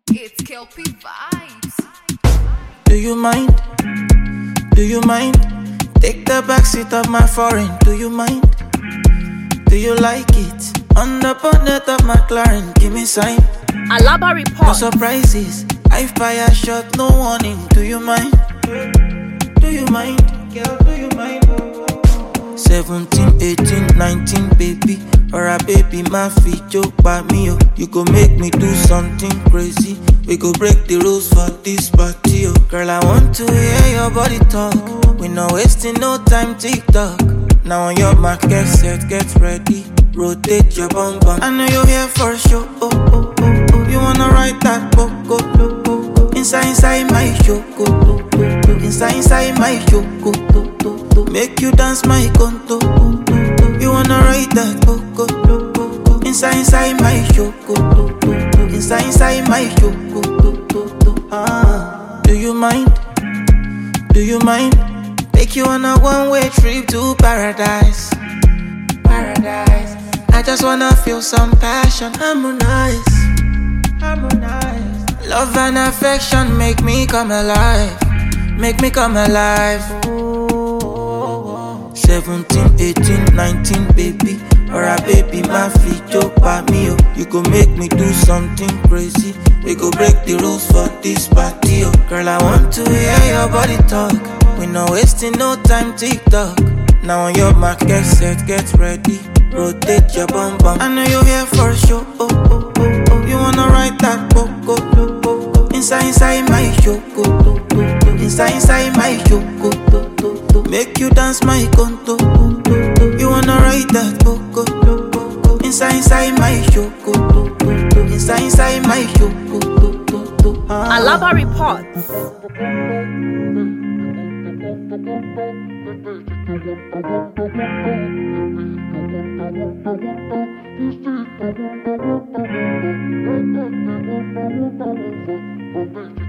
It's Kelpie Vibes. Do you mind? Do you mind? Take the backseat of my foreign. Do you mind? Do you like it? On the bonnet of my McLaren, give me sign. Alaba No report. surprises. I fire shot, no warning. Do you mind? Do you mind? Girl, do you mind? 17, 18, 19, baby. Or a baby, my feet joke by me, oh. You go make me do something crazy. We go break the rules for this party, oh. Girl, I want to hear your body talk. We not wasting no time, TikTok. Now on your mark, get set, get ready. Rotate your bum bum. I know you're here for a show, oh, oh, oh, oh. You wanna ride that boat, go, go, go, go. Inside my show, go, go, go, go. Inside my show, go, go, go, go. Make you dance my conto, go, go, go. You wanna ride that boat, go, go, go, go. Inside my show, go, go, go, go. Inside my show, go, go, go, go. Ah, do you mind? Do you mind? Take you on a one-way trip to paradise. Paradise. I just wanna feel some passion. Harmonize. Harmonize. Love and affection make me come alive. Make me come alive. 17, 18, 19, baby. Or a baby, my feet joke by me, oh. You go make me do something crazy. We go break the rules for this party, oh. Girl, I want to hear your body talk. We not wasting no time, TikTok. Now on your mark, get set, get ready. Rotate your bum bum. I know you're here for a show, oh, oh, oh, oh. You wanna ride that boat, go, go, go, go. Inside my show, go, go, go, go. Inside my show, go, go, go, go. Make you dance my conto, go, go, go. You wanna ride that boat, go, go, go, go. Inside my show, go, go, go, go. Inside my show, go, go, go, go. Ah. Alaba report. Thank you.